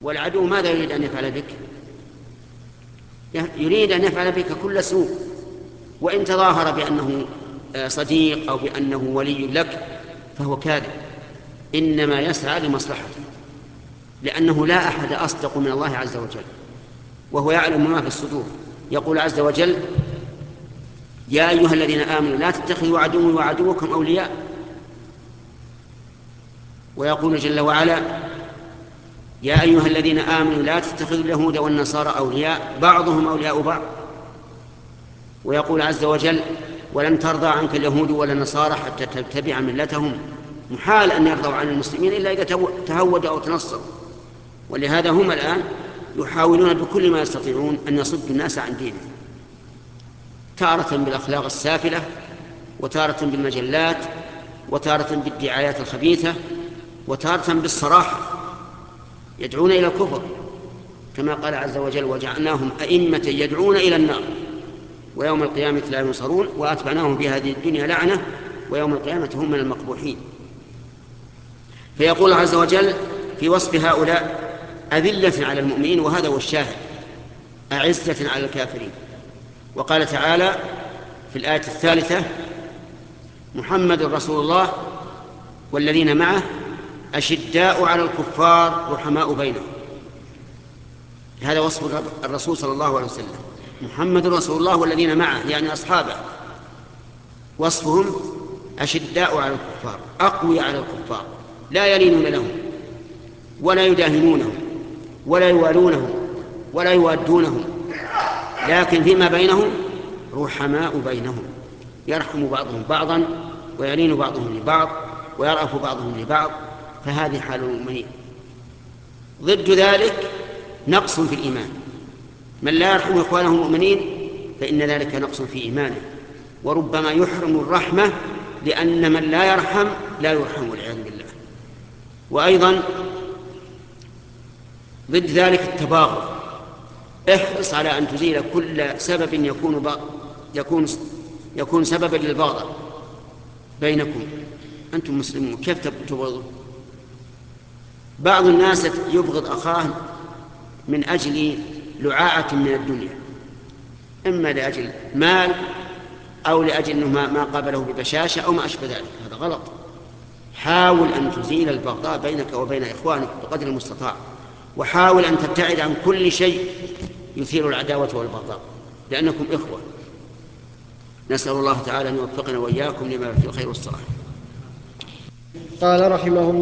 والعدو ماذا يريد أن يفعل بك؟ يريد أن يفعل بك كل سوء، وإن تظاهر بأنه صديق أو بأنه ولي لك فهو كاذب، إنما يسعى لمصلحته، لأنه لا أحد أصدق من الله عز وجل، وهو يعلم ما في الصدور. يقول عز وجل: يا أيها الذين آمنوا لا تتخذوا عدوي وعدوكم أولياء. ويقول جل وعلا: يا أيها الذين آمنوا لا تتخذوا اليهود والنصارى أولياء بعضهم أولياء بعض. ويقول عز وجل: ولن ترضى عنك اليهود ولا النصارى حتى تتبع ملتهم. محال أن يرضوا عن المسلمين إلا إذا تهودوا أو تنصروا. ولهذا هم الآن يحاولون بكل ما يستطيعون أن يصدوا الناس عن دينه، تارة بالأخلاق السافلة، وتارة بالمجلات، وتارة بالدعايات الخبيثة، وتارة بالصراحة، يدعون إلى الكفر كما قال عز وجل: وجعلناهم أئمة يدعون إلى النار ويوم القيامة لا ينصرون وأتبعناهم في هذه الدنيا لعنة ويوم القيامة هم من المقبوحين. فيقول عز وجل في وصف هؤلاء: أذلة على المؤمنين، وهذا هو الشاهد، أعزة على الكافرين. وقال تعالى في الآية الثالثة: محمد رسول الله والذين معه أشداء على الكفار رحماء بينهم. هذا وصف الرسول صلى الله عليه وسلم، محمد رسول الله والذين معه يعني أصحابه، وصفهم أشداء على الكفار، أقوي على الكفار، لا يلينون لهم ولا يداهنونهم ولا يوالونهم ولا يوادونهم، لكن فيما بينهم رحماء بينهم، يرحم بعضهم بعضا ويلين بعضهم لبعض ويرأف بعضهم لبعض. فهذه حال المؤمنين. ضد ذلك نقص في الإيمان، من لا يرحم إخوانه المؤمنين فإن ذلك نقص في إيمانه، وربما يحرم الرحمة، لأن من لا يرحم لا يرحم والعياذ بالله. وأيضا ضد ذلك التباغض، احرص على أن تزيل كل سبب يكون سببا للبغض بينكم. أنتم مسلمون كيف تبغضون؟ بعض الناس يبغض أخاه من أجل لعاعة من الدنيا، إما لأجل مال أو لأجل أنه ما قابله ببشاشة أو ما أشبه ذلك. هذا غلط. حاول أن تزيل البغضاء بينك وبين إخوانك بقدر المستطاع، وحاول أن تبتعد عن كل شيء يثير العداوة والبغضاء، لأنكم إخوة. نسأل الله تعالى أن يوفقنا وإياكم لما فيه الخير والصلاح. قال رحمه الله